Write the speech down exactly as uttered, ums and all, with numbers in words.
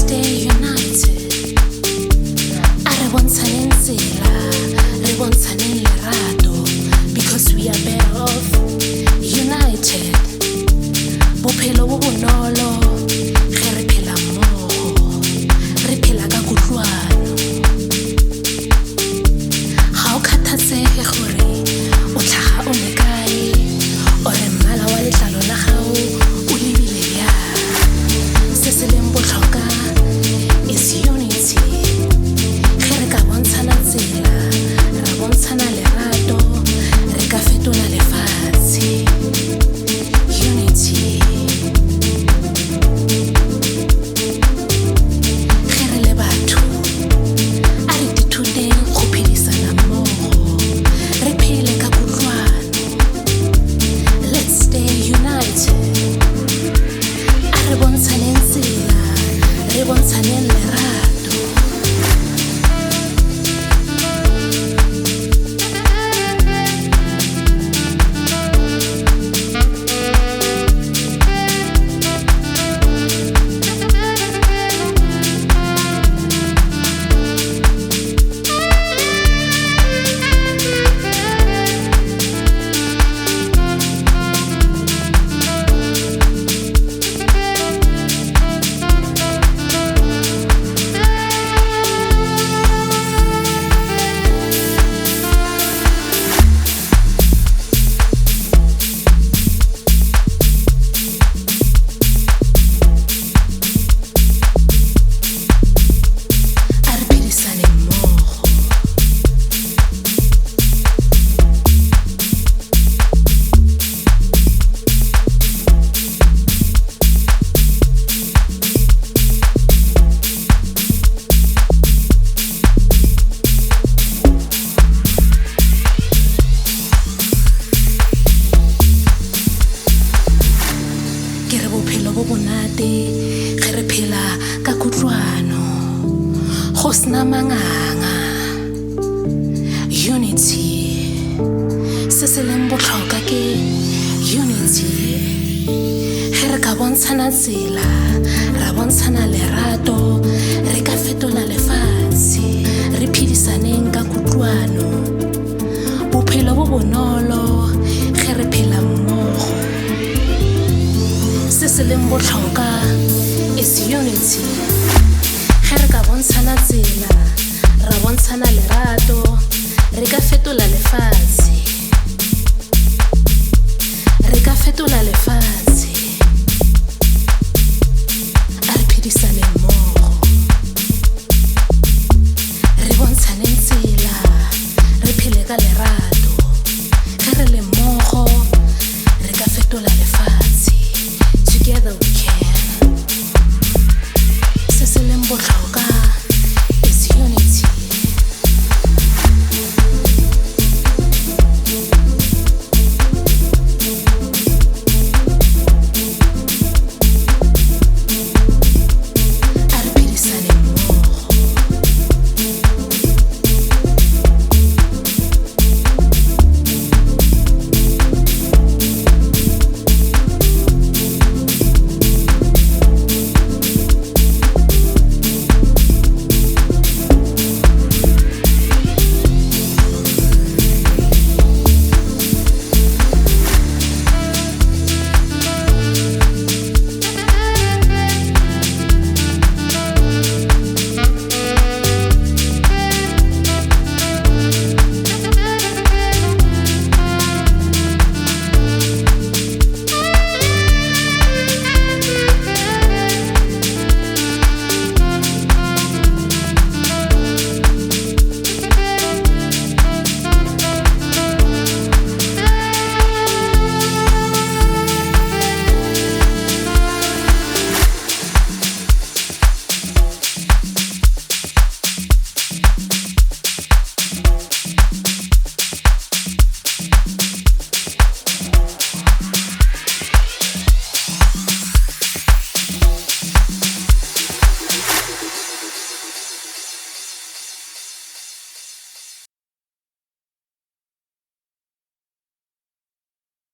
stay united. A re bontshaneng tsela, re bontshaneng lerato, because we are better off united. Bophelo bo bonolo ge re phela mmogo, re phela ka kutlwano. Ga o kgathatsege gore o tlhaga o le kae, ore mmala wa letlalo la gago o lebile yang. Se se leng botlhokwa is unity. Ge re ka bontshana tsela, ra bontshana lerato, re ka fetola lefatshe. Unity. Ge re le batho, a re dithuteng go phedisana mmogo, re phele ka kutlwano. Let's stay united. A re bontshaneng tsela, re bontshaneng lerato. Ke re bophelo bo bonate ge re phela ka kutlwano, go sena manganga. Unity. Se se leng botlhokwa ke unity. Ge re ka bontshana tsela, ra bontshana lerato, re ka fetola lefatshe, re phedisaneng ka kutlwano. Bophelo bo bonolo ge re phela mmogo. Se se leng botlhokwa is unity. Ge re ka bontshana tsela, ra bontshana lerato, re ka fetola lefatshe, re ka fetola lefatshe. A re phedisaneng